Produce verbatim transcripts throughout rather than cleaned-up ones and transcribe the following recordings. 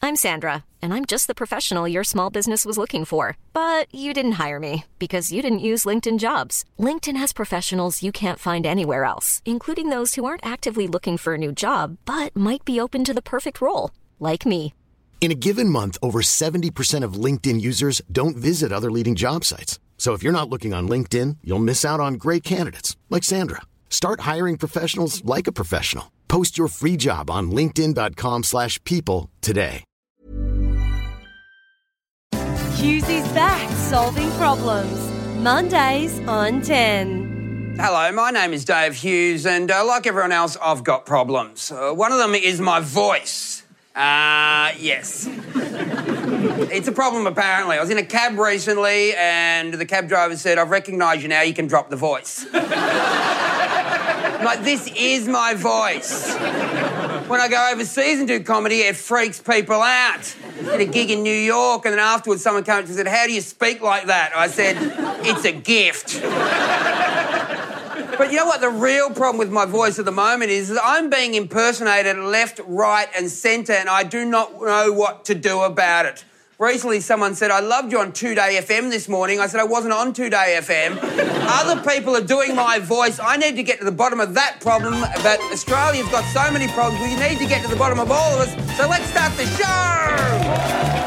I'm Sandra, and I'm just the professional your small business was looking for. But you didn't hire me because you didn't use LinkedIn Jobs. LinkedIn has professionals you can't find anywhere else, including those who aren't actively looking for a new job, but might be open to the perfect role, like me. In a given month, over seventy percent of LinkedIn users don't visit other leading job sites. So if you're not looking on LinkedIn, you'll miss out on great candidates like Sandra. Start hiring professionals like a professional. Post your free job on linkedin dot com slash people today. Hughes is back solving problems. Mondays on ten. Hello, my name is Dave Hughes, and uh, like everyone else, I've got problems. Uh, one of them is my voice. Uh, yes. It's a problem, apparently. I was in a cab recently, and the cab driver said, "I've recognised you now, you can drop the voice." I'm like, this is my voice. When I go overseas and do comedy, it freaks people out. Did a gig in New York, and then afterwards someone came up and said, "How do you speak like that?" I said, "It's a gift." But you know what the real problem with my voice at the moment is? Is I'm being impersonated left, right and centre, and I do not know what to do about it. Recently someone said, "I loved you on two day F M this morning." I said, "I wasn't on two day F M. Other people are doing my voice. I need to get to the bottom of that problem, but Australia's got so many problems. We need to get to the bottom of all of us. So let's start the show!"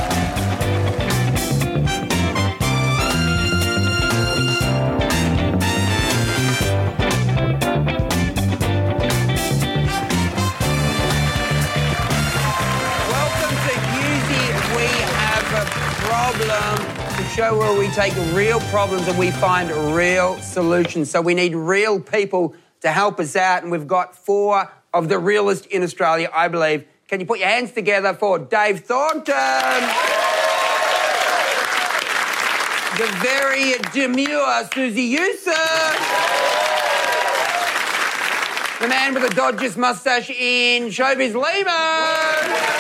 The show where we take real problems and we find real solutions. So we need real people to help us out, and we've got four of the realest in Australia, I believe. Can you put your hands together for Dave Thornton? The very demure Susie Youssef. The man with the dodgiest moustache in Showbiz Lehman.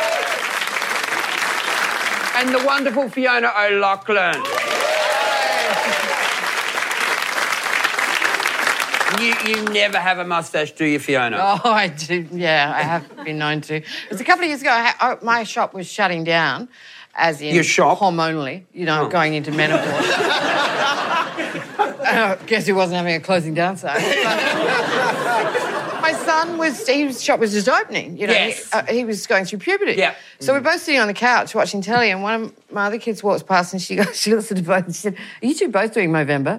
And the wonderful Fiona O'Loughlin. You you never have a moustache, do you, Fiona? Oh, I do. Yeah, I have been known to. It was a couple of years ago. I ha- I, my shop was shutting down, as in Your shop? hormonally. You know, Oh. going into menopause. uh, guess who wasn't having a closing down sale? My son was, his shop was just opening, you know. Yes. He, uh, he was going through puberty. Yeah. So we're both sitting on the couch watching telly, and one of my other kids walks past and she goes, she looks at us both and she said, "Are you two both doing Movember?"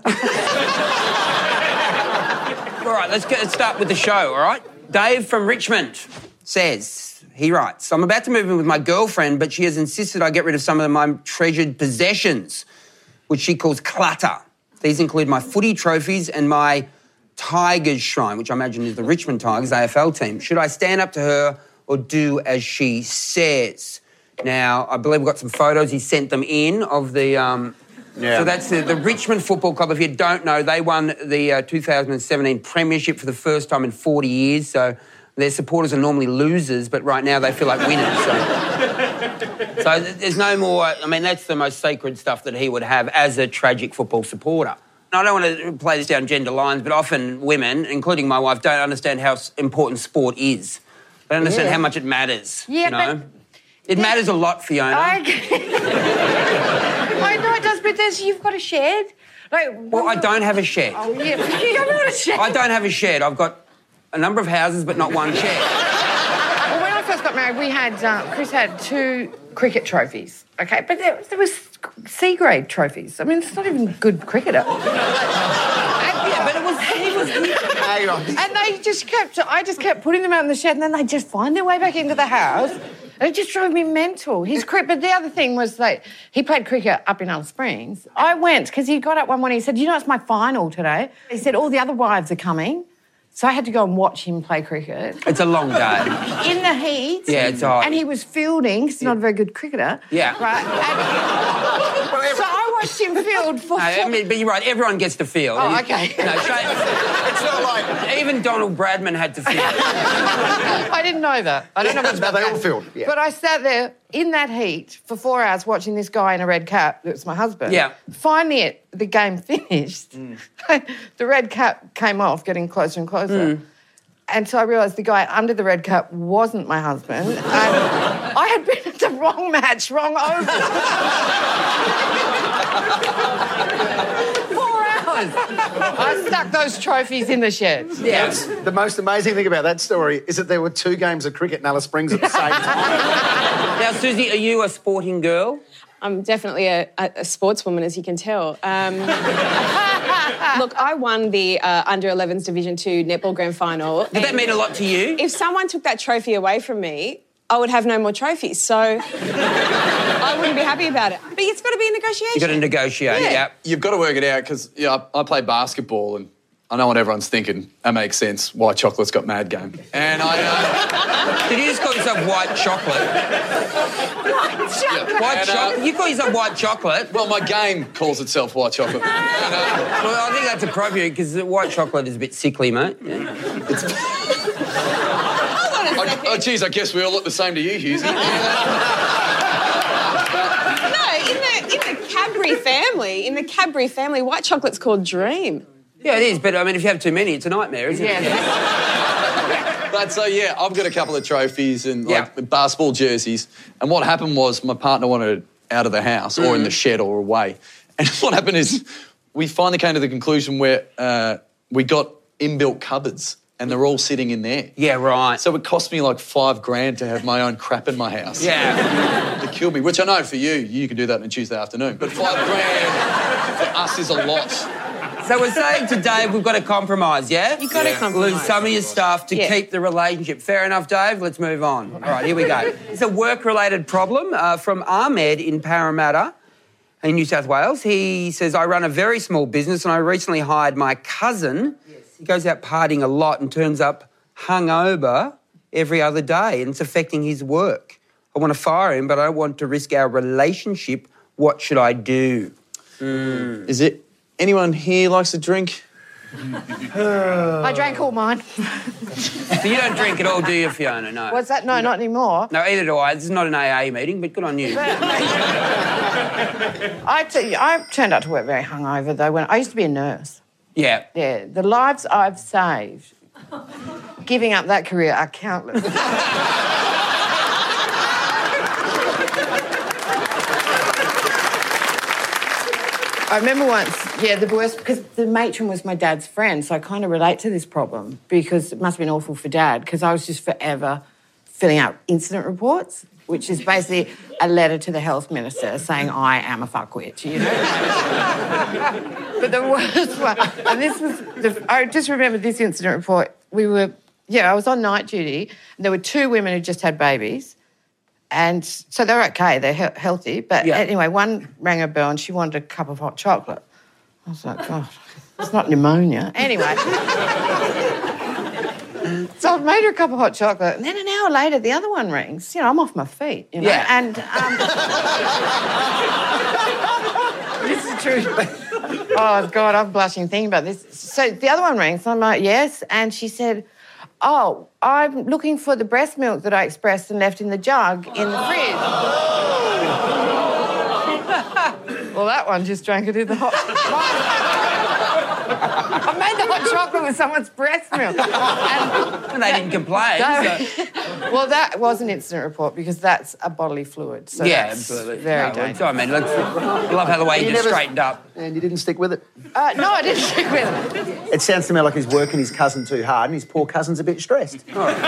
All right, let's, get, let's start with the show, all right? Dave from Richmond says, he writes, "I'm about to move in with my girlfriend, but she has insisted I get rid of some of my treasured possessions, which she calls clutter. These include my footy trophies and my Tigers shrine," which I imagine is the Richmond Tigers A F L team. "Should I stand up to her or do as she says?" Now, I believe we've got some photos. He sent them in of the... Um, Yeah. So that's the, the Richmond Football Club. If you don't know, they won the uh, two thousand seventeen Premiership for the first time in forty years. So their supporters are normally losers, but right now they feel like winners. So, so there's no more... I mean, that's the most sacred stuff that he would have as a tragic football supporter. I don't want to play this down gender lines, but often women, including my wife, don't understand how important sport is. They don't understand Yeah. how much it matters. Yeah, you know? but... It matters a lot, Fiona. I, I know it does, but there's, you've got a shed. Like, Well, I don't have a shed. Oh, yeah, you haven't got a shed. I don't have a shed. I've got a number of houses, but not one shed. Well, when I first got married, we had, uh, Chris had two cricket trophies, okay? But there, there was C-grade trophies. I mean, it's not even good cricketer. Yeah, but it was... He was And they just kept, I just kept putting them out in the shed, and then they'd just find their way back into the house. And it just drove me mental. His cricket, but the other thing was that he played cricket up in Alice Springs. I went, because he got up one morning, he said, "You know, it's my final today." He said, "All the other wives are coming." So I had to go and watch him play cricket. It's a long day. In the heat. Yeah, it's hot. And he was fielding, because he's not a very good cricketer. Yeah. Right. And so I watched him field for... No, I mean, but you're right, everyone gets to field. Oh, okay. You know, Shane, it's not like... Even Donald Bradman had to field. I didn't know that. I don't know much about they that. all field, yeah. But I sat there in that heat for four hours watching this guy in a red cap, that was my husband. Yeah. Finally, it, the game finished. Mm. The red cap came off, getting closer and closer. Mm. And so I realised the guy under the red cap wasn't my husband. And I had been at the wrong match, wrong over. Four hours. I stuck those trophies in the shed. Yeah. The most amazing thing about that story is that there were two games of cricket in Alice Springs at the same time. Now, Susie, are you a sporting girl? I'm definitely a, a, a sportswoman, as you can tell. Um, look, I won the uh, under elevens Division two netball grand final. Did that mean a lot to you? If someone took that trophy away from me, I would have no more trophies. So I wouldn't be happy about it. But it's got to be a negotiation. You've got to negotiate, Yeah. yeah. You've got to work it out because yeah, I, I play basketball and I know what everyone's thinking. That makes sense. White chocolate's got mad game. And I... Uh, Did you just call yourself white chocolate? Shut up. White And, uh, chocolate? You call yourself white chocolate? well, my game calls itself white chocolate. And, uh, Well, I think that's appropriate because white chocolate is a bit sickly, mate. Yeah. I, oh, geez, I guess we all look the same to you, Hughesy. No, in the, in the Cadbury family, in the Cadbury family, white chocolate's called Dream. Yeah, it is, but I mean, if you have too many, it's a nightmare, isn't it? Yeah. But so, yeah, I've got a couple of trophies and like Yeah. basketball jerseys. And what happened was my partner wanted it out of the house or in the shed or away. And what happened is we finally came to the conclusion where uh, we got inbuilt cupboards and they're all sitting in there. Yeah, right. So it cost me like five grand to have my own crap in my house. Yeah. It killed me, which I know for you, you can do that on a Tuesday afternoon. But five grand for us is a lot. So we're saying to Dave we've got to compromise, yeah? You've got to compromise. Lose some of your stuff to Yeah. keep the relationship. Fair enough, Dave? Let's move on. All right, here we go. It's a work-related problem uh, from Ahmed in Parramatta in New South Wales. He says, I run a very small business and I recently hired my cousin. He goes out partying a lot and turns up hungover every other day and it's affecting his work. I want to fire him, but I don't want to risk our relationship. What should I do? Mm. Is it anyone here likes to drink? I drank all mine. So you don't drink at all, do you, Fiona? No. What's that? No, not anymore. No, either do I. This is not an A A meeting, but good on you. I, tell you, I turned out to work very hungover, though. When I used to be a nurse. Yeah. Yeah, the lives I've saved, giving up that career are countless. I remember once, yeah, the worst, because the matron was my dad's friend, so I kind of relate to this problem because it must have been awful for Dad because I was just forever filling out incident reports, which is basically a letter to the health minister saying I am a fuckwit, you know? But the worst one, and this was, the, I just remember this incident report. We were, yeah, I was on night duty, and there were two women who just had babies. And so they're okay, they're he- healthy. But Yeah. anyway, one rang a bell and she wanted a cup of hot chocolate. I was like, God, it's not pneumonia. Anyway. So I've made her a cup of hot chocolate. And then an hour later, the other one rings. You know, I'm off my feet, you know. Yeah. And um, this is true. Oh, God, I'm blushing thinking about this. So the other one rings. I'm like, yes. And she said, oh, I'm looking for the breast milk that I expressed and left in the jug in the fridge. Well, that one just drank it in the hot... I made the hot chocolate with someone's breast milk. And And they didn't complain. so- well, that was an incident report because that's a bodily fluid. So Yeah, that's absolutely. Very no, well, dangerous. so, I mean, let's, I love how the way you, You just never- straightened up. And you didn't stick with it? Uh, no, I didn't stick with it. It sounds to me like he's working his cousin too hard and his poor cousin's a bit stressed.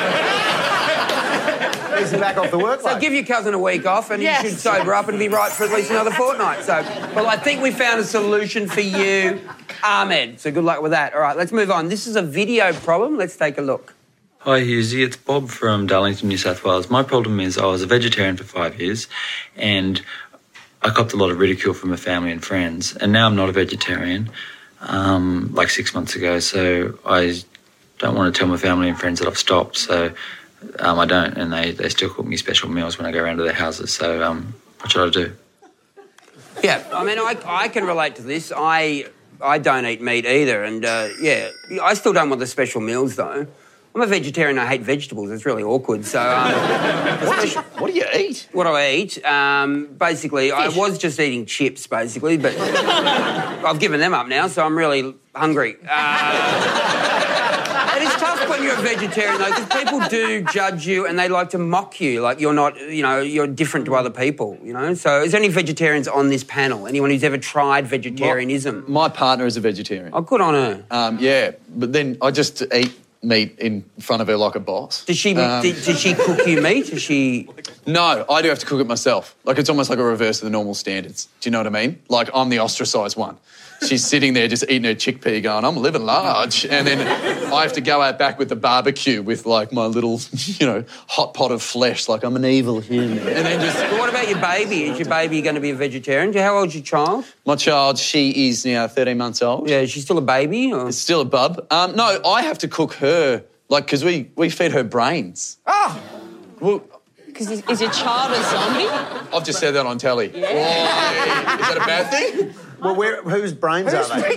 He's back off the workload. So give your cousin a week off and Yes. you should sober up and be right for at least another fortnight. So, well, I think we found a solution for you, Ahmed. So good luck with that. All right, let's move on. This is a video problem. Let's take a look. Hi Hughesy, it's Bob from Darlington, New South Wales. My problem is I was a vegetarian for five years and I copped a lot of ridicule from my family and friends, and now I'm not a vegetarian, um, like six months ago, so I don't want to tell my family and friends that I've stopped, so um, I don't, and they, they still cook me special meals when I go around to their houses, so um, what should I do? Yeah, I mean, I, I can relate to this. I I don't eat meat either, and, uh, yeah, I still don't want the special meals, though. I'm a vegetarian. I hate vegetables. It's really awkward. So, um, What, what do you eat? what do I eat? Um, basically, I was just eating chips, basically, but I've given them up now, so I'm really hungry. Uh, it is tough like when you're a vegetarian, though, because people do judge you and they like to mock you, like you're not, you know, you're different to other people, you know? So is there any vegetarians on this panel? Anyone who's ever tried vegetarianism? My, my partner is a vegetarian. Oh, good on her. Um, yeah, but then I just eat meat in front of her like a boss. Does she, Um, did, did she cook you meat? Does she... No, I do have to cook it myself. Like, it's almost like a reverse of the normal standards. Do you know what I mean? Like, I'm the ostracised one. She's sitting there just eating her chickpea going, I'm living large. And then I have to go out back with the barbecue with, like, my little, you know, hot pot of flesh, like I'm an evil human. And then just... But what about your baby? Is your baby going to be a vegetarian? How old's your child? My child, she is now thirteen months old. Yeah, is she still a baby? Or... It's still a bub. Um, no, I have to cook her, like, because we, we feed her brains. Oh! Well... Because is, is your child a zombie? I've just said that on telly. Yeah. Why? Is that a bad thing? Well, where, whose brains are they?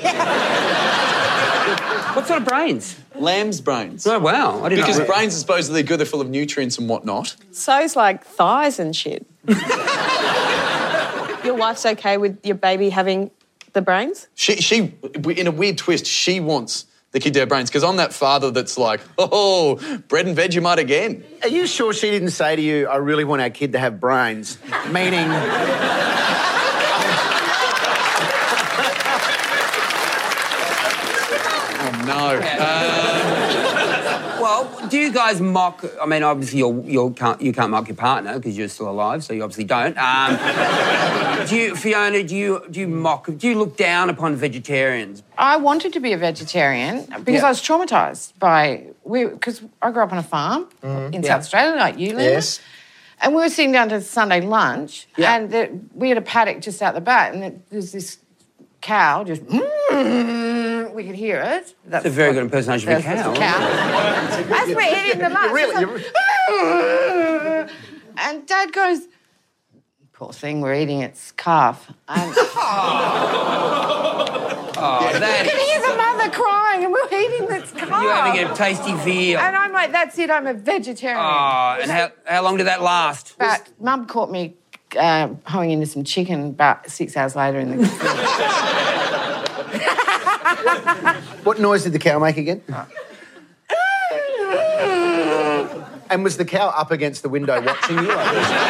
What sort of brains? Lamb's brains. Oh, wow. I didn't Because know. brains are supposedly good, they're full of nutrients and whatnot. So's like thighs and shit. Your wife's okay with your baby having the brains? She, she, in a weird twist, she wants the kid to have brains because I'm that father that's like, oh, bread and Vegemite again. Are you sure she didn't say to you, I really want our kid to have brains? Meaning... Oh, no. Um, Well, do you guys mock... I mean, obviously you're, you're can't, you can't mock your partner because you're still alive, so you obviously don't. Um, do you, Fiona, do you, do you mock... Do you look down upon vegetarians? I wanted to be a vegetarian because Yeah. I was traumatised by... Because I grew up on a farm in Yeah. South Australia, like you, Linda. Yes. And we were sitting down to Sunday lunch, Yeah. and the, we had a paddock just out the back, and there- there's this cow just... Mm, we could hear it. That's It's a very what- good impersonation of a that's cow. a cow. As we're eating the lunch, really- it's like, and Dad goes, poor thing, we're eating its calf. And Oh, that you can hear the mother crying, and we're eating its calf. You're having a tasty veal. And I'm like, that's it, I'm a vegetarian. Oh, and how, how long did that last? But Mum caught me uh, hoeing into some chicken about six hours later in the... What noise did the cow make again? And was the cow up against the window watching you?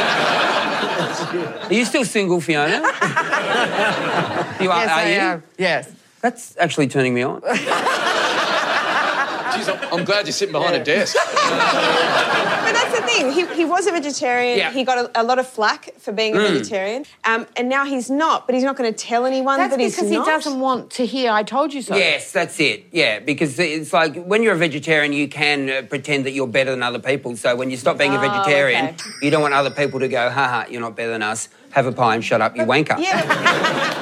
Are you still single, Fiona? You are, Yes, are I you? am. Yes. That's actually turning me on. Jeez, I'm, I'm glad you're sitting behind a desk. But that's the thing. He, he was a vegetarian. Yeah. He got a, a lot of flack for being a vegetarian. Um, and now he's not, but he's not going to tell anyone That's that he's because not. he doesn't want to hear, I told you so. Yes, that's it. Yeah, because it's like when you're a vegetarian, you can uh, pretend that you're better than other people. So when you stop being a Oh, vegetarian, okay. you don't want other people to go, haha, you're not better than us. Have a pie and shut up, you wanker. Yeah.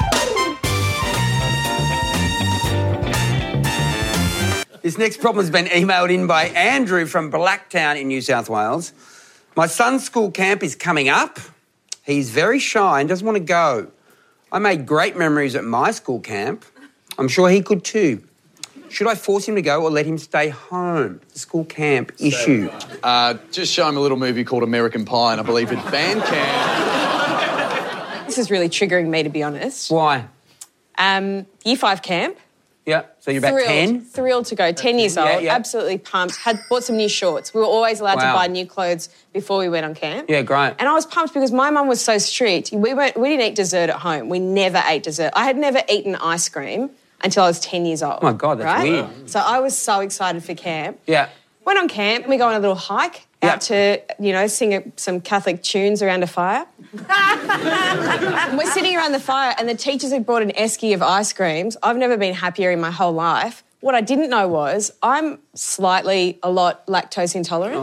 This next problem has been emailed in by Andrew from Blacktown in New South Wales. My son's school camp is coming up. He's very shy and doesn't want to go. I made great memories at my school camp. I'm sure he could too. Should I force him to go or let him stay home? The school camp issue. Uh, just show him a little movie called American Pie, and I believe at band camp. This is really triggering me, to be honest. Why? Um, year five camp. Yeah, so you're about thrilled, ten? Thrilled to go. Ten years old. Yeah, yeah. Absolutely pumped. Had bought some new shorts. We were always allowed Wow. to buy new clothes before we went on camp. Yeah, great. And I was pumped because my mum was so strict. We weren't. We didn't eat dessert at home. We never ate dessert. I had never eaten ice cream until I was ten years old. Oh my God, that's right? weird. So I was so excited for camp. Yeah. Went on camp. We go on a little hike Yeah. out to, you know, sing a, some Catholic tunes around a fire. And we're sitting around the fire and the teachers had brought an esky of ice creams. I've never been happier in my whole life. What I didn't know was I'm slightly a lot lactose intolerant.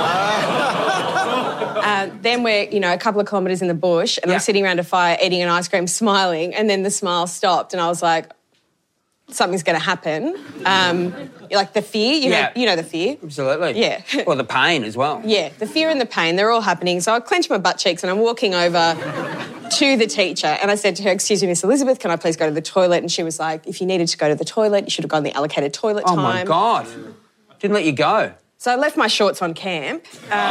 Uh, then we're, you know, a couple of kilometres in the bush and Yeah. I'm sitting around a fire eating an ice cream, smiling, and then the smile stopped and I was like, something's going to happen. Um, like the fear, you Yeah. know, you know the fear. Absolutely. Yeah. Well, the pain as well. Yeah, the fear and the pain, they're all happening. So I clench my butt cheeks and I'm walking over to the teacher and I said to her, excuse me, Miss Elizabeth, can I please go to the toilet? And she was like, if you needed to go to the toilet, you should have gone the allocated toilet Oh, time. my God. Didn't let you go. So I left my shorts on camp.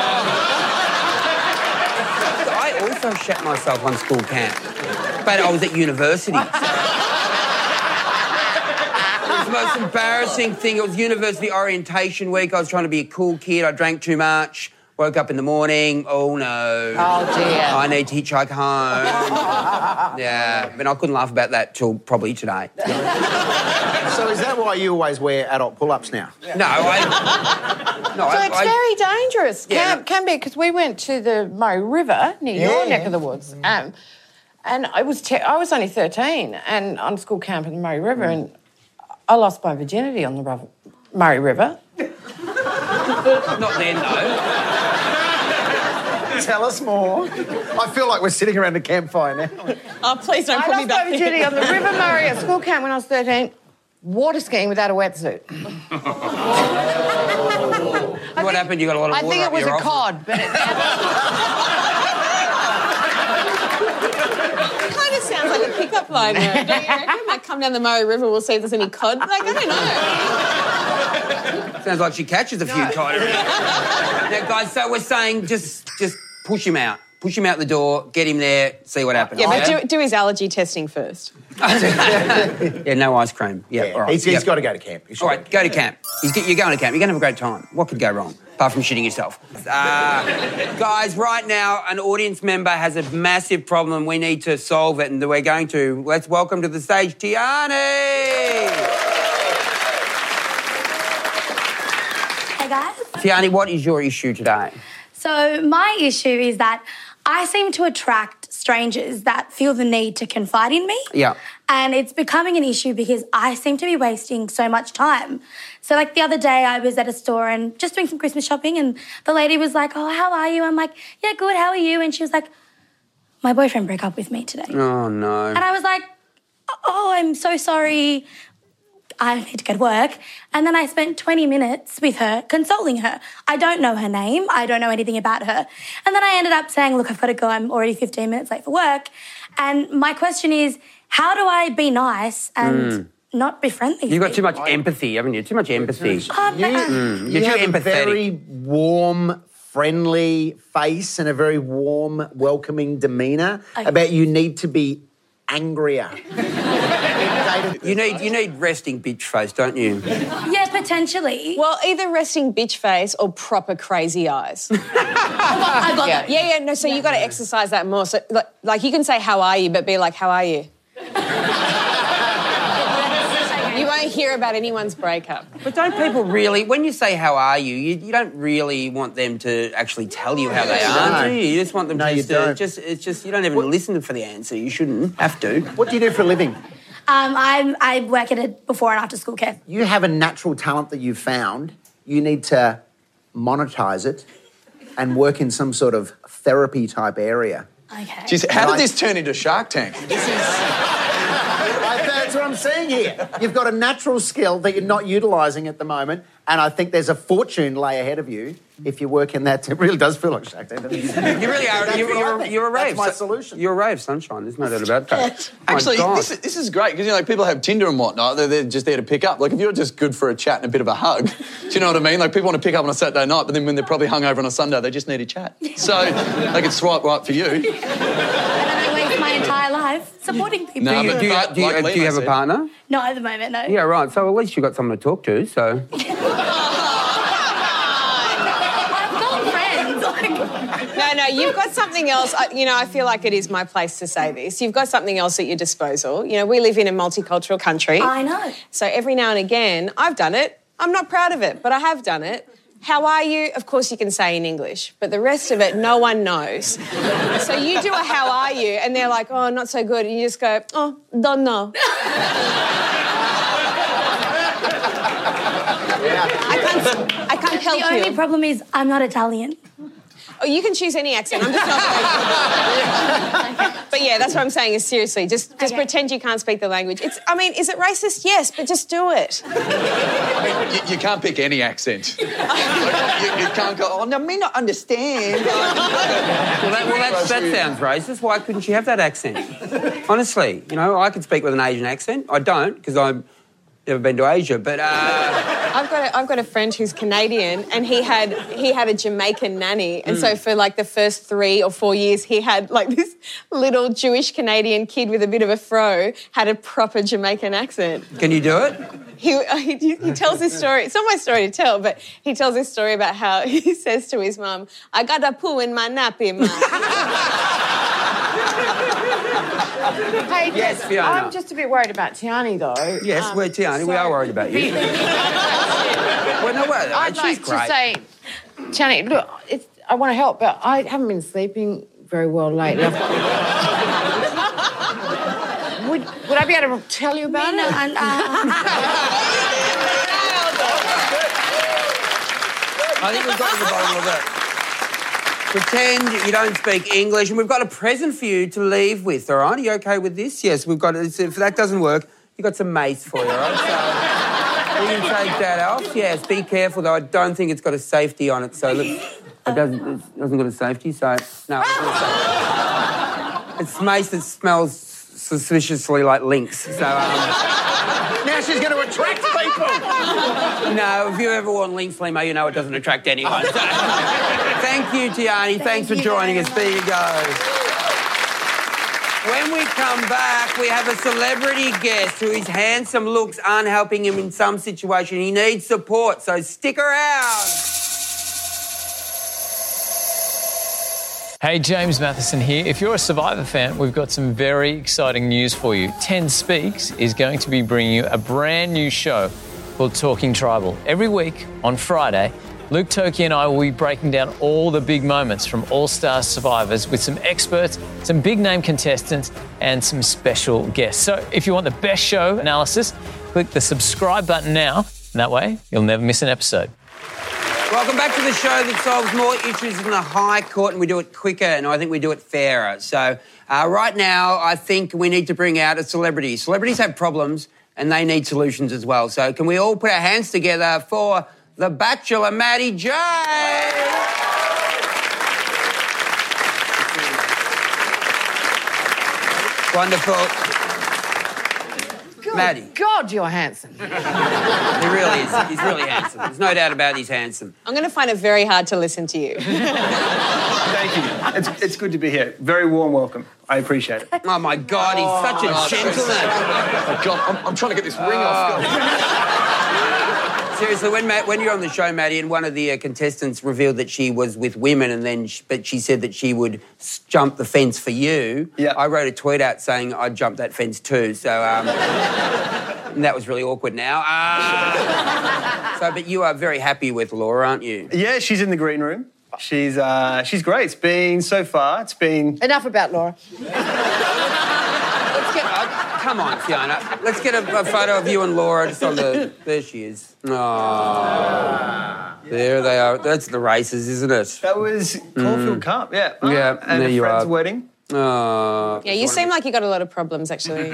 I also shat myself on school camp, but I was at university. So the most embarrassing thing. It was university orientation week. I was trying to be a cool kid. I drank too much. Woke up in the morning. Oh, no. Oh, dear. I need to hitchhike home. Yeah. I mean, I couldn't laugh about that till probably today. So is that why you always wear adult pull-ups now? No, I... No, So I, it's I, very dangerous. Yeah, Can, no. can be, because we went to the Murray River near Yeah, your neck yeah. of the woods. Um, and I was te- I was only thirteen and on school camp in the Murray River, and I lost my virginity on the Ru- Murray River. Not then, though. Tell us more. I feel like we're sitting around a campfire now. Oh, please don't I put me lost back my virginity on the River Murray at school camp when I was thirteen. Water skiing without a wetsuit. What happened? You got a lot of I water think up it was your a office? cod, but it It kind of sounds like a pickup line, though. Don't you reckon? Like, come down the Murray River, we'll see if there's any cod. Like, I don't know. Sounds like she catches a few cod. Now, guys, so we're saying just just push him out. Push him out the door, get him there, see what happens. Yeah, but do, do his allergy testing first. Yeah, no ice cream. Yeah, Yeah, all right. he's, he's Yep. got to go to camp. He should All right, go to camp. He's, you're going to camp. You're going to have a great time. What could go wrong, apart from shitting yourself? Uh, guys, right now, an audience member has a massive problem. We need to solve it, and we're going to. Let's welcome to the stage Tiani. Hey guys. Tiani, what is your issue today? So my issue is that I seem to attract strangers that feel the need to confide in me. Yeah. And it's becoming an issue because I seem to be wasting so much time. So like the other day I was at a store and just doing some Christmas shopping and the lady was like, oh, how are you? I'm like, yeah, good, how are you? And she was like, my boyfriend broke up with me today. Oh, no. And I was like, oh, I'm so sorry. I need to go to work. And then I spent twenty minutes with her, consoling her. I don't know her name. I don't know anything about her. And then I ended up saying, look, I've got to go. I'm already fifteen minutes late for work. And my question is, how do I be nice and Mm. not befriend these You've got too people? much empathy, haven't you? Too much empathy. Oh, but, uh, Mm, You You're too have a empathetic. very warm, friendly face and a very warm, welcoming demeanour. Okay. About you need to be angrier. You need you need resting bitch face, don't you? yeah, potentially. Well, either resting bitch face or proper crazy eyes. I got that. Yeah, yeah, no, so you got to exercise that more. So, like, like, you can say, how are you, but be like, how are you? You won't hear about anyone's breakup. But don't people really, when you say how are you, you, you don't really want them to actually tell you how they are, No. do you? You just want them No, to you just, uh, don't. just, it's just, you don't even listen for the answer. You shouldn't have to. What do you do for a living? Um, I'm, I work at a before and after school care. You have a natural talent that you've found. You need to monetize it and work in some sort of therapy type area. Okay. Jeez, how Right. did this turn into Shark Tank? This is... I- That's what I'm saying here. You've got a natural skill that you're not utilising at the moment, and I think there's a fortune lay ahead of you if you work in that. It really does feel like Shark Tank. doesn't it? You really are. That's You're, what I you're, think. you're a rave. That's my su- solution. You're a rave, sunshine. There's no doubt about that. My Actually, God. this is, this is great because, you know, like, people have Tinder and whatnot. They're, they're just there to pick up. Like, if you're just good for a chat and a bit of a hug, do you know what I mean? Like, people want to pick up on a Saturday night, but then when they're probably hungover on a Sunday, they just need a chat. So they can swipe right for you. And then I waste my entire life supporting people. No, do you, but- do you, but do you, like do you Lena have a said- partner? Not at the moment, no. Yeah, right. So at least you've got someone to talk to, so... I've got friends. Like, No, no, you've got something else. I- You know, I feel like it is my place to say this. You've got something else at your disposal. You know, we live in a multicultural country. I know. So every now and again, I've done it. I'm not proud of it, but I have done it. How are you? Of course you can say in English, but the rest of it, no one knows. So you do a how are you, and they're like, oh, not so good. And you just go, oh, don't know. I can't, I can't help The only you. problem is I'm not Italian. Oh, you can choose any accent. I'm just not. But yeah, that's what I'm saying. Is seriously, just just Okay. pretend you can't speak the language. It's. I mean, is it racist? Yes, but just do it. You, you can't pick any accent. Like, you, you can't go, oh, no, me not understand. Well, that, well that's, that sounds racist. Why couldn't she have that accent? Honestly, you know, I could speak with an Asian accent. I don't, because I've never been to Asia, but... Uh... I've got a, I've got a friend who's Canadian, and he had he had a Jamaican nanny, and so for like the first three or four years, he had like this little Jewish Canadian kid with a bit of a fro had a proper Jamaican accent. Can you do it? he, he he tells this story. It's not my story to tell, but he tells this story about how he says to his mum, "I got a poo in my nappy, mum." Hey, Yes, Fiona. I'm just a bit worried about Tiani, though. Yes, Um, we're Tiani. We so- are worried about you. Well, no, well, I'd she's like great. to say, Tiani, look, it's, I want to help, but I haven't been sleeping very well lately. I've got... would, would I be able to tell you about it? And, uh, I think we've got to the bottom of it. Pretend you don't speak English, and we've got a present for you to leave with, all right? Are you okay with this? Yes, we've got it. If that doesn't work, you've got some mace for you, all right? So you can take that off. Yes, be careful, though. I don't think it's got a safety on it, so look, it doesn't, it doesn't got a safety, so... No, it's not safe. It's mace that smells suspiciously like lynx, so... Um, Now she's going to attract people. No, if you ever worn lynx limo, you know it doesn't attract anyone. So, thank you, Tiani. Thanks for you joining very us. There you go. When we come back, we have a celebrity guest who his handsome looks aren't helping him in some situation. He needs support, so stick around. Hey, James Matheson here. If you're a Survivor fan, we've got some very exciting news for you. ten Speaks is going to be bringing you a brand new show called Talking Tribal. Every week on Friday, Luke Turkey and I will be breaking down all the big moments from All-Star Survivors with some experts, some big-name contestants, and some special guests. So if you want the best show analysis, click the subscribe button now, and that way you'll never miss an episode. Welcome back to the show that solves more issues than the High Court, and we do it quicker, and I think we do it fairer. So uh, right now, I think we need to bring out a celebrity. Celebrities have problems, and they need solutions as well. So can we all put our hands together for The Bachelor, Matty J? Wonderful. Matty. God, you're handsome. He really is. He's really handsome. There's no doubt about it, he's handsome. I'm going to find it very hard to listen to you. Thank you. It's, it's good to be here. Very warm welcome. I appreciate it. Oh, my God, he's such a gentleman. Oh, God, I'm, I'm trying to get this ring off. Seriously, when Matt, when you're on the show, Matty, and one of the uh, contestants revealed that she was with women, and then she, but she said that she would s- jump the fence for you. Yeah. I wrote a tweet out saying I'd jump that fence too. So um, and that was really awkward. Now, uh, so but you are very happy with Laura, aren't you? Yeah, she's in the green room. She's uh, she's great. It's been, so far, it's been... Enough about Laura. Let's get. Uh, come on, Fiona. Let's get a, a photo of you and Laura just on the. There she is. Oh, there they are. That's the races, isn't it? That was Caulfield Cup, yeah. Oh, Yeah, and there a you friend's are. wedding. Oh. Yeah, you seem like you got a lot of problems, actually.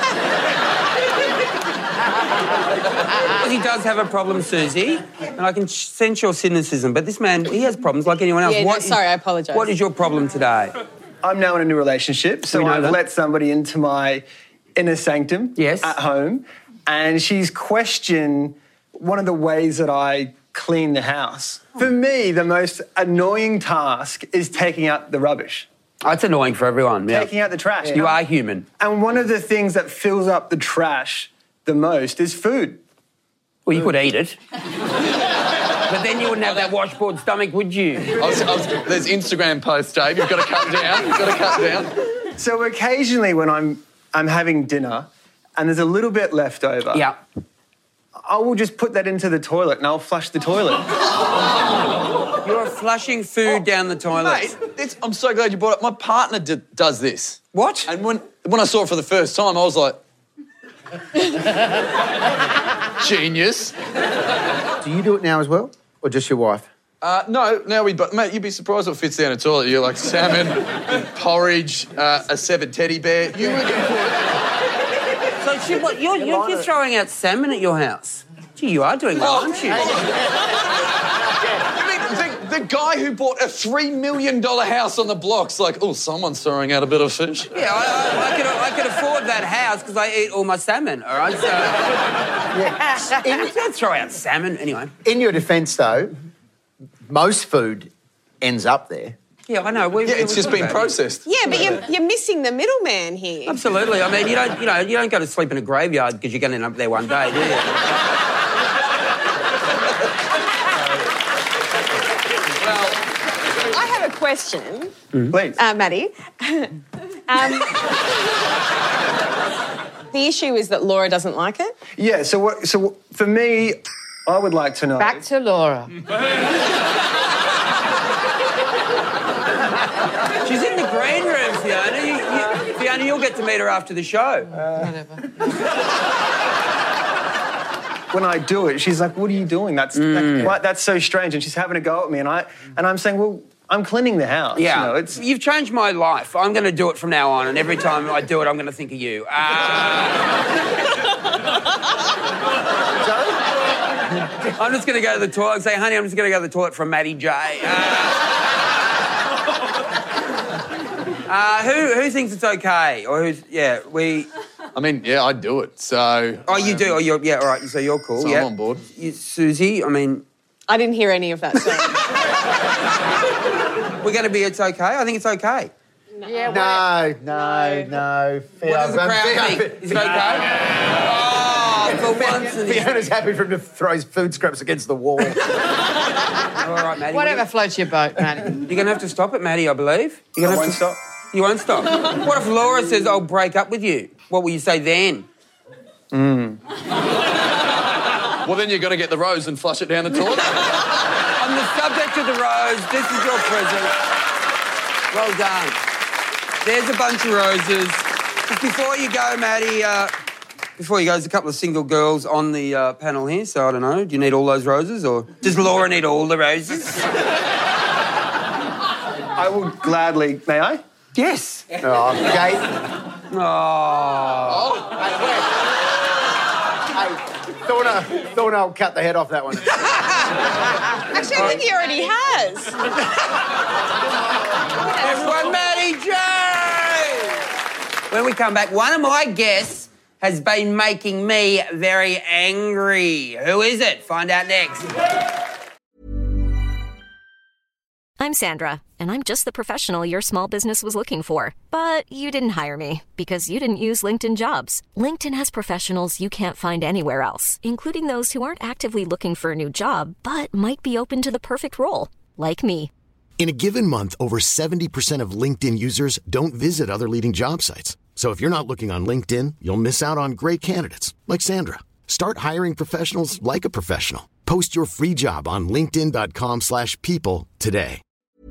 He does have a problem, Susie, and I can sense your cynicism. But this man, he has problems like anyone else. Yeah, no, What is- sorry, I apologise. What is your problem today? I'm now in a new relationship, so We know I've that. let somebody into my inner sanctum Yes. at home, and she's questioned one of the ways that I clean the house. For me, the most annoying task is taking out the rubbish, Oh, it's annoying for everyone. Yeah. taking out the trash. You are human. And one of the things that fills up the trash the most is food. Well, you could eat it. But then you wouldn't have that washboard stomach, would you? I was, I was, there's Instagram posts, Dave. You've got to cut down. You've got to cut down. So occasionally when I'm I'm having dinner and there's a little bit left over, Yeah. I will just put that into the toilet and I'll flush the toilet. You're flushing food down the toilet. Mate, it's, I'm so glad you brought it. My partner d- does this. What? And when, when I saw it for the first time, I was like... Genius. Do you do it now as well, or just your wife? Uh, no, now we... But, mate, you'd be surprised what fits down a toilet. You're like salmon, porridge, uh, a severed teddy bear. You would put... So she, what, you're, you're, you're throwing out salmon at your house? Gee, you are doing well, aren't you? The, the guy who bought a three million dollars house on the block's like, oh, someone's throwing out a bit of fish. Yeah, I, I, I, could, I could afford that house because I eat all my salmon, all right? So, yeah. You don't throw out salmon, anyway. In your defence, though, most food ends up there. Yeah, I know. We, Yeah, we- it's we just talked been about it. processed. Yeah, but you're, you're missing the middleman here. Absolutely. I mean, you don't, you know, you don't go to sleep in a graveyard because you're going to end up there one day, do you? Well, I have a question, Please. uh, Maddie. um, the issue is that Laura doesn't like it. Yeah, so what, so for me, I would like to know... Back to Laura. She's in the green room, Fiona. You, you, Fiona, you'll get to meet her after the show. When I do it, she's like, what are you doing? That's Mm. that, what, that's so strange. And she's having a go at me. And, I, and I'm saying, well, I'm cleaning the house. Yeah, You know, it's... you've changed my life. I'm going to do it from now on, and every time I do it, I'm going to think of you. Uh... I'm just going to go to the toilet and say, honey, I'm just going to go to the toilet from Maddie J. Uh... Uh, who who thinks it's okay? Or who's, yeah, we... I mean, yeah, I do it, so... Oh, you do? Oh, you're, yeah, all right, so you're cool, So yeah. I'm on board. You, Susie, I mean... I didn't hear any of that, so... We're going to be it's okay? I think it's okay. Yeah, No, no, no. What does the crowd think? Is it okay? Oh, for once... in this- Fiona's happy for him to throw his food scraps against the wall. All right, Maddie. Whatever floats your boat, Maddie. You're going to have to stop it, Maddie, I believe. You're gonna I have won't to... stop. You won't stop? What if Laura says, I'll break up with you? What will you say then? Well, then you're going to get the rose and flush it down the toilet. On the subject of the rose, this is your present. Well done. There's a bunch of roses. Just before you go, Maddie, uh, before you go, there's a couple of single girls on the uh, panel here, so I don't know. Do you need all those roses, or does Laura need all the roses? I will gladly... May I? Yes. Oh, Kate. Oh. Hey, Thorna, Thorna will cut the head off that one. Actually, I think he already has. Everyone, Maddie J! When we come back, one of my guests has been making me very angry. Who is it? Find out next. I'm Sandra, and I'm just the professional your small business was looking for. But you didn't hire me because you didn't use LinkedIn Jobs. LinkedIn has professionals you can't find anywhere else, including those who aren't actively looking for a new job, but might be open to the perfect role, like me. In a given month, over seventy percent of LinkedIn users don't visit other leading job sites. So if you're not looking on LinkedIn, you'll miss out on great candidates like Sandra. Start hiring professionals like a professional. Post your free job on linkedin.com slash people today.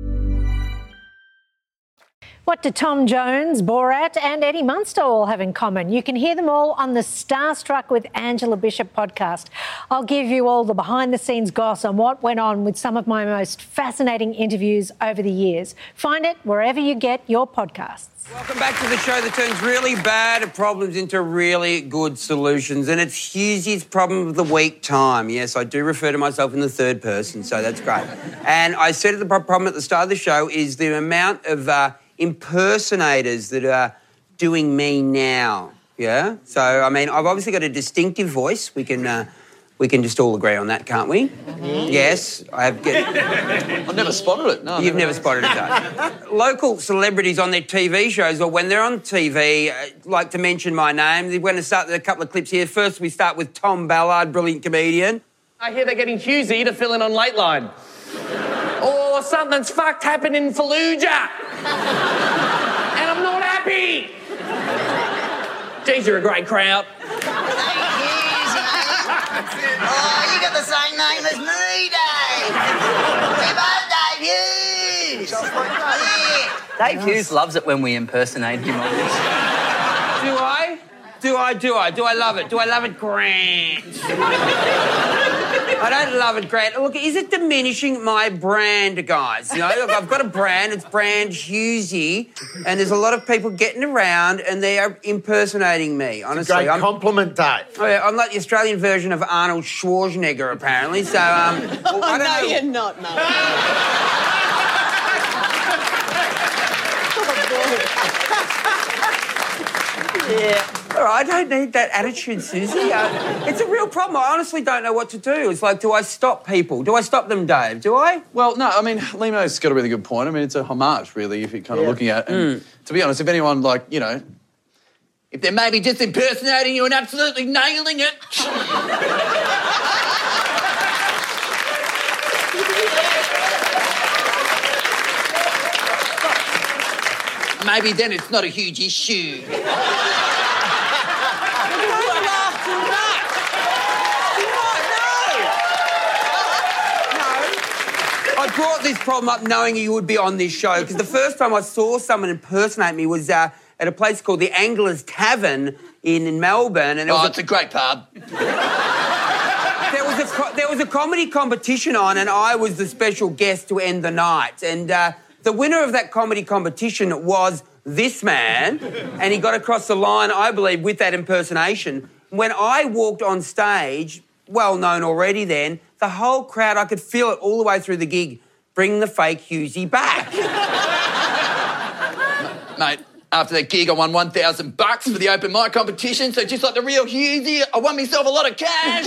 What do Tom Jones, Borat and Eddie Munster all have in common? You can hear them all on the Starstruck with Angela Bishop podcast. I'll give you all the behind-the-scenes goss on what went on with some of my most fascinating interviews over the years. Find it wherever you get your podcasts. Welcome back to the show that turns really bad problems into really good solutions. And it's Hughesy's problem of the week time. Yes, I do refer to myself in the third person, so that's great. And I said the problem at the start of the show is the amount of uh, impersonators that are doing me now. Yeah? So, I mean, I've obviously got a distinctive voice. We can... Uh, We can just all agree on that, can't we? Mm-hmm. Yes, I have. Get... I've never spotted it. No, You've never, never spotted it, though. Local celebrities on their T V shows, or when they're on T V, uh, like to mention my name. We're going to start with a couple of clips here. First, we start with Tom Ballard, brilliant comedian. I hear they're getting Hughesy to fill in on Lateline. Or something's fucked happened in Fallujah. And I'm not happy. Geez, you're a great crowd. Oh, you got the same name as me, Dave. We both Dave Hughes. Yeah. Dave Hughes loves it when we impersonate him on this. Do I? Do I? Do I? Do I love it? Do I love it, Grant? I don't love it, Grant. Look, is it diminishing my brand, guys? You know, look, I've got a brand. It's brand Hughesy, and there's a lot of people getting around, and they are impersonating me. Honestly, It's a great I'm, compliment, Dave. Oh, yeah, I'm like the Australian version of Arnold Schwarzenegger, apparently. So, um, well, I don't no, know. you're not, no. Yeah. All right, I don't need that attitude, Susie. Uh, it's a real problem. I honestly don't know what to do. It's like, do I stop people? Do I stop them, Dave? Do I? Well, no, I mean, Limo's got a really good point. I mean, it's a homage, really, if you're kind of Yeah. looking at it. And Mm. to be honest, if anyone, like, you know, If they're maybe just impersonating you and absolutely nailing it. Maybe then it's not a huge issue. I brought this problem up knowing you would be on this show because the first time I saw someone impersonate me was uh, at a place called the Angler's Tavern in, in Melbourne. And it Oh, was it's a great pub. There was a co- there was a comedy competition on, and I was the special guest to end the night. And uh, the winner of that comedy competition was this man, and he got across the line, I believe, with that impersonation. When I walked on stage, well known already then, the whole crowd, I could feel it all the way through the gig. Bring the fake Hughesy back. Mate, after that gig, I won one thousand bucks for the open mic competition, so just like the real Hughesy, I won myself a lot of cash.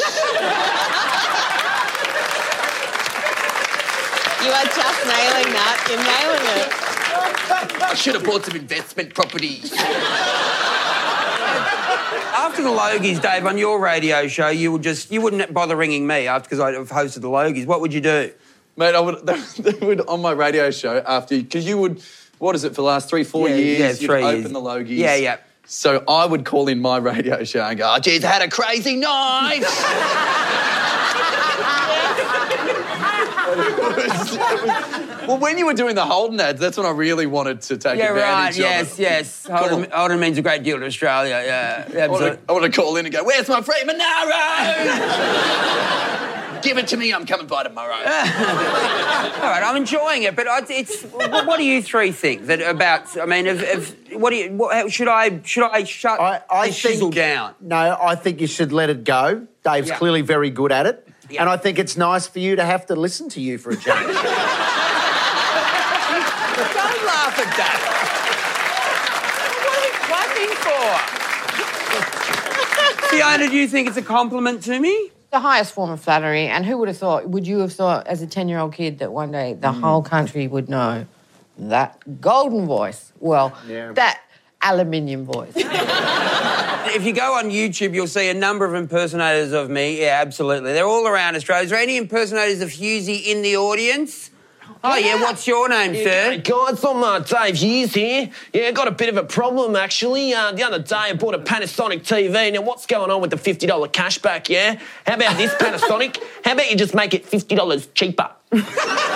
You are just nailing that. You're nailing it. I should have bought some investment properties. After the Logies, Dave, on your radio show, you would just you wouldn't bother ringing me after because I've hosted the Logies. What would you do? mate, I would, they would on my radio show after, because you would, what is it, for the last three, four Yeah, years, yeah, you'd three open years. the Logies. Yeah, yeah. So I would call in my radio show and go, oh, Geez, I had a crazy night. well, when you were doing the Holden ads, that's when I really wanted to take Yeah, right, advantage yes, of it. yes. Holden, Holden means a great deal to Australia, yeah. I want, to, I want to call in and go, where's my free Monaro? Give it to me, I'm coming by tomorrow. All right, I'm enjoying it, but I- it's. What, what do you three think that about? I mean, if, if what do you? What, how- should I? Should I shut I this shizzle think, down? No, I think you should let it go. Dave's Yeah. clearly very good at it. Yeah. And I think it's nice for you to have to listen to you for a change. Don't laugh at that. What are you clapping for? Fiona, do you think it's a compliment to me? The highest form of flattery. And who would have thought, would you have thought as a ten-year-old kid that one day the whole country would know that golden voice? Well, Yeah. that aluminium voice. If you go on YouTube, you'll see a number of impersonators of me. Yeah, absolutely. They're all around Australia. Is there any impersonators of Hughesy in the audience? Oh, yeah, what's your name, sir? Guys, I'm uh, Dave Hughes here. Yeah, got a bit of a problem, actually. Uh, the other day, I bought a Panasonic T V. Now, what's going on with the fifty dollars cashback, yeah? How about this, Panasonic? How about you just make it fifty dollars cheaper? That's,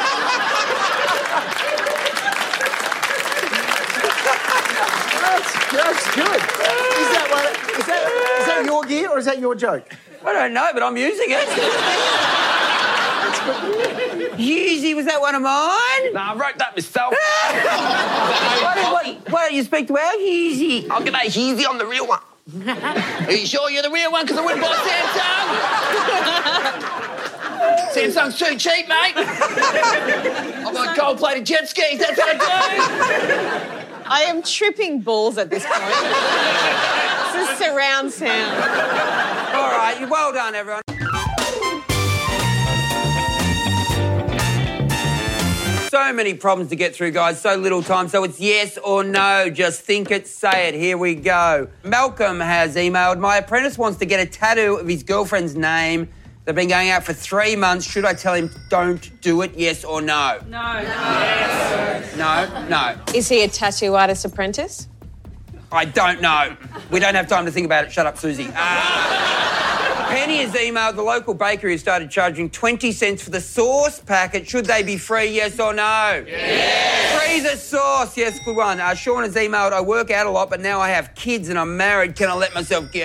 that's good. Is that, what, is, that, is that your gear or is that your joke? I don't know, but I'm using it. Hughesy, was that one of mine? Nah, I wrote that myself. why, don't, why, why don't you speak to our Hughesy? I'm gonna Hughes on the real one. Are you sure you're the real one? Because I wouldn't buy Samsung. Samsung's too cheap, mate. I've got gold-plated jet skis, that's what I do. I am tripping balls at this point. This is surround sound. All right, well done, everyone. So many problems to get through, guys. So little time. So it's yes or no. Just think it, say it. Here we go. Malcolm has emailed, my apprentice wants to get a tattoo of his girlfriend's name. They've been going out for three months. Should I tell him don't do it, yes or no? No. No. Yes. No? No. Is he a tattoo artist apprentice? I don't know. We don't have time to think about it. Shut up, Susie. Uh, Penny has emailed the local bakery has started charging twenty cents for the sauce packet. Should they be free, yes or no? Yes. Free the sauce. Yes, good one. Uh, Sean has emailed, I work out a lot, but now I have kids and I'm married. Can I let myself go?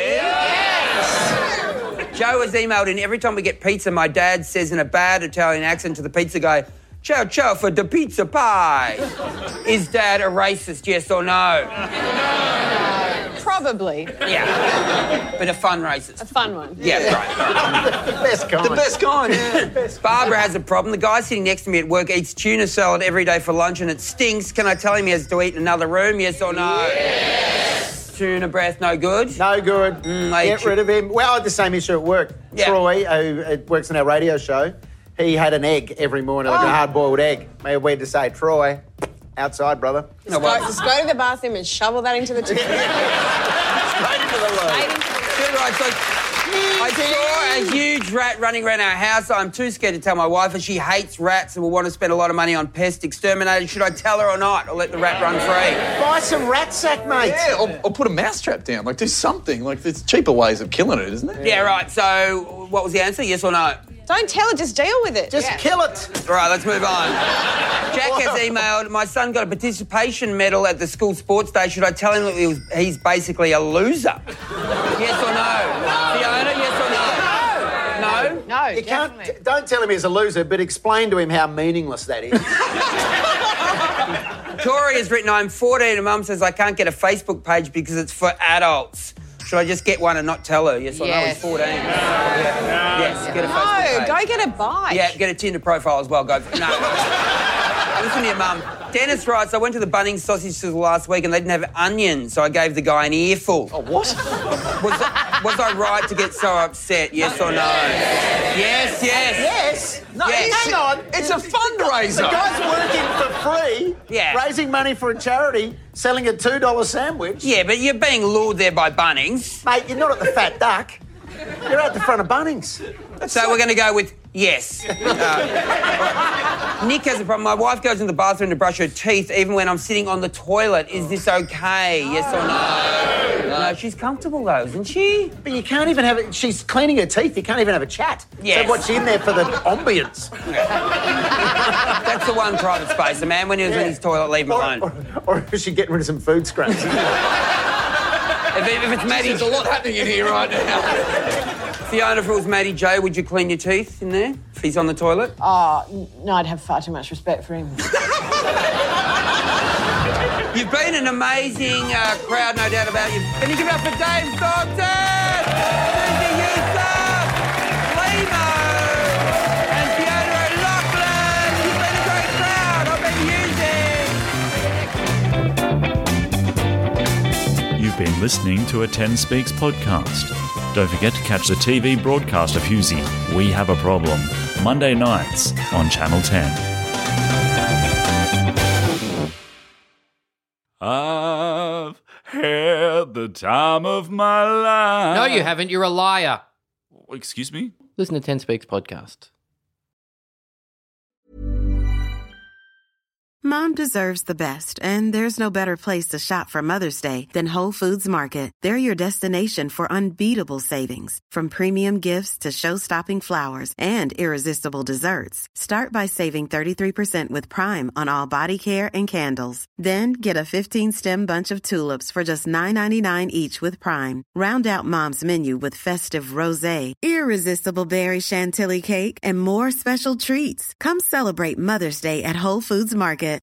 Yes. Joe has emailed in, every time we get pizza, my dad says in a bad Italian accent to the pizza guy, ciao, ciao for the pizza pie. Is Dad a racist, yes or no? Probably. Yeah. But a fun racist. A fun one. Yeah, right. The best kind. The best kind, yeah. Barbara has a problem. The guy sitting next to me at work eats tuna salad every day for lunch and it stinks. Can I tell him he has to eat in another room, yes or no? Yes. tuna breath, no good? No good. Mm, Get rid of him. Well, I had the same issue at work. Yeah. Troy, who uh, works on our radio show, he had an egg every morning, like Oh. a hard-boiled egg. Maybe we had to say, Troy, outside, brother. Just go, just go to the bathroom and shovel that into the tube. Straight into the loo. Yeah, right, so I saw a huge rat running around our house. I'm too scared to tell my wife, and she hates rats and will want to spend a lot of money on pest exterminators. Should I tell her or not, or let the rat run free? Buy some rat sack, mate. Yeah, or, or put a mousetrap down. Like, do something. Like, there's cheaper ways of killing it, isn't it? Yeah, right. So what was the answer, yes or no? Don't tell it, just deal with it. Just Yeah. kill it. All right, let's move on. Jack has emailed, my son got a participation medal at the school sports day. Should I tell him that he was, he's basically a loser? Yes or no? Fiona, yes or no? No? No, You can't. Don't tell him he's a loser, but explain to him how meaningless that is. Tori has written, I'm fourteen and Mum says I can't get a Facebook page because it's for adults. Should I just get one and not tell her? Yes or no? Yes. He's fourteen. Yeah. Yes, get a Facebook No, page. go get a bike. Yeah, get a Tinder profile as well. Go. No. Listen to your mum. Dennis writes, I went to the Bunnings sausage sizzle last week and they didn't have onions, so I gave the guy an earful. Oh, what? Was, I, was I right to get so upset? Yes or no? Yes, yes. Yes. No, Yes. hang on. It's a fundraiser. The guy's working for free, Yeah. raising money for a charity, selling a two dollar sandwich. Yeah, but you're being lured there by Bunnings. Mate, you're not at the Fat Duck. You're at the front of Bunnings. So we're going to go with yes. Uh, Nick has a problem. My wife goes in the bathroom to brush her teeth even when I'm sitting on the toilet. Is this okay? Yes or no? No, she's comfortable though, isn't she? But you can't even have it. She's cleaning her teeth. You can't even have a chat. Yes. So what's in there for the ambience? That's the one private space. A man, when he was in his toilet, leave him Or, alone. or, or is she getting rid of some food scraps? If, if it's Maddie... There's a lot happening in here right now. Fiona, if it was Maddie J, would you clean your teeth in there if he's on the toilet? Oh, no, I'd have far too much respect for him. You've been an amazing uh, crowd, no doubt about you. Can you give it up for Dave Thornton, Susie Youssef, Limo, and Fiona O'Loughlin? You've been a great crowd. I've been using. You've been listening to a ten Speaks podcast. Don't forget to catch the T V broadcast of Hughesy, We Have a Problem, Monday nights on Channel ten. I've had the time of my life. No, you haven't. You're a liar. Excuse me? Listen to ten Speaks podcast. Mom deserves the best, and there's no better place to shop for Mother's Day than Whole Foods Market. They're your destination for unbeatable savings, from premium gifts to show-stopping flowers and irresistible desserts. Start by saving thirty-three percent with Prime on all body care and candles. Then get a fifteen-stem bunch of tulips for just nine ninety-nine each with Prime. Round out Mom's menu with festive rosé, irresistible berry chantilly cake, and more special treats. Come celebrate Mother's Day at Whole Foods Market.